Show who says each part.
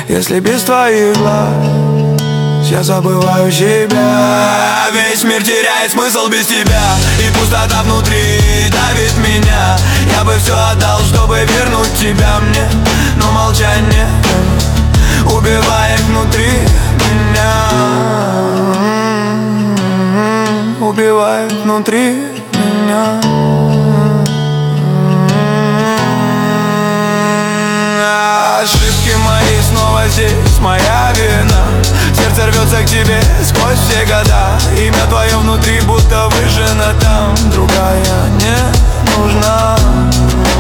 Speaker 1: если без твоих глаз я забываю себя. Весь мир теряет смысл без тебя, и пустота внутри давит меня. Я бы все отдал, чтобы вернуть тебя мне, но молчание убивает внутри меня. Убивает внутри меня. Ошибки мои снова здесь, моя вина. Сердце рвется к тебе сквозь все года. Имя твое внутри будто выжжено там. Другая не нужна.